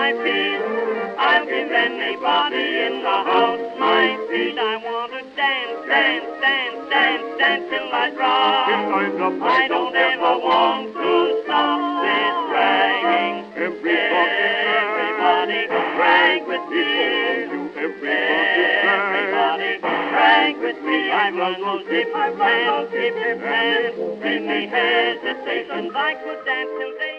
my peace. I'll give anybody in the house my peace. I want to dance, dance, dance, dance, dance till I drop. I don't ever want to stop this dragging. Everybody drag with me. Everybody drag with me. I run those hip hands, hip hands. Give me hesitations. I could dance till day.